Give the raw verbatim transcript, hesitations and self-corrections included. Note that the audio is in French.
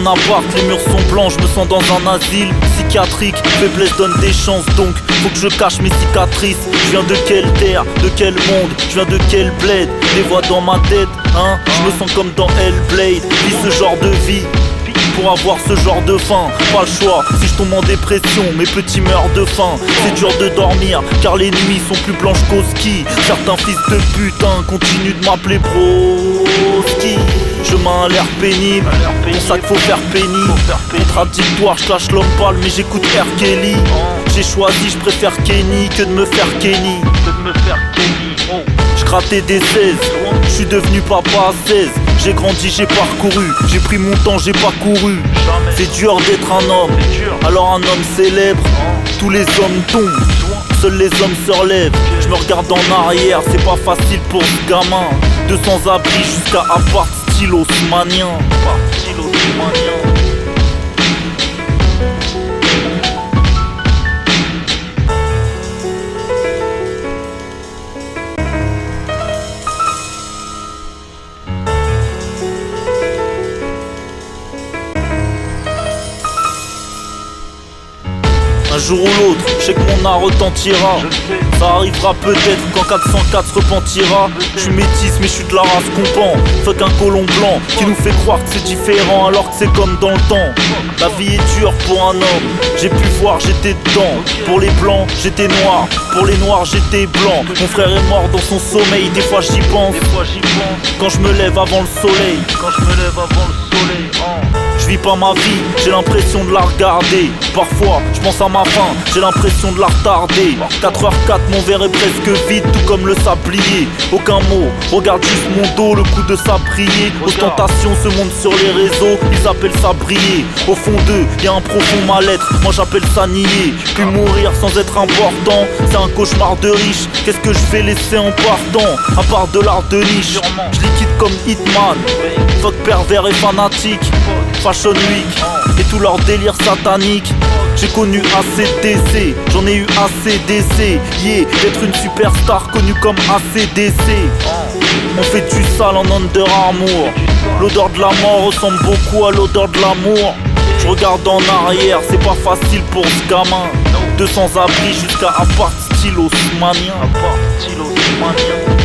appart, les murs sont blancs, je me sens dans un asile psychiatrique. Faiblesse donne des chances, donc faut que je cache mes cicatrices. Je viens de quelle terre, de quel monde, je viens de quel bled. Des voix dans ma tête, hein, je me sens comme dans Hellblade. Vis ce genre de vie pour avoir ce genre de fin, pas le choix. Si je tombe en dépression, mes petits meurent de faim. C'est dur de dormir, car les nuits sont plus blanches qu'au ski. Certains fils de putain continuent de m'appeler broski. Je mets un l'air pénible, pour ça qu'il faut faire pénible. Contradictoire, je lâche l'homme pâle mais j'écoute R. Kelly. J'ai choisi, je préfère Kenny que de me faire Kenny. Je grattais des seize, je suis devenu papa à seize. J'ai grandi, j'ai parcouru, j'ai pris mon temps, j'ai pas couru. C'est dur d'être un homme, alors un homme célèbre. Tous les hommes tombent, seuls les hommes se relèvent. Je me regarde en arrière, c'est pas facile pour ce gamin. De sans-abri jusqu'à appart style haussmannien. Un jour ou l'autre, je sais que mon art retentira. Ça arrivera peut-être quand quatre cent quatre se repentira. Je suis métisse mais je suis de la race compan. Fuck un colon blanc qui nous fait croire que c'est différent alors que c'est comme dans le temps. La vie est dure pour un homme, j'ai pu voir, j'étais dedans. Pour les blancs, j'étais noir, pour les noirs, j'étais blanc. Mon frère est mort dans son sommeil, des fois j'y pense. Quand je me lève avant le soleil, quand je me lève avant le soleil, oh. Je vis pas ma vie, j'ai l'impression de la regarder. Parfois, je pense à ma fin, j'ai l'impression de la retarder. Quatre heures quatre, mon verre est presque vide, tout comme le sablier. Aucun mot, regarde juste mon dos, le coup de sabrier. Ostentation se montre sur les réseaux, ils appellent ça briller. Au fond d'eux, y'a un profond mal-être, moi j'appelle ça nier. Puis mourir sans être important, c'est un cauchemar de riche. Qu'est-ce que je vais laisser en partant, à part de l'art de niche? Je liquide comme Hitman, fuck pervers et fanatique. Fashion Week et tout leur délire satanique. J'ai connu A C D C, j'en ai eu assez d'essais. Yeah, d'être une superstar connue comme A C D C. On fait du sale en Under Armour. L'odeur de la mort ressemble beaucoup à l'odeur de l'amour. Je regarde en arrière, c'est pas facile pour ce gamin. De sans-abri jusqu'à appart style haussmannien.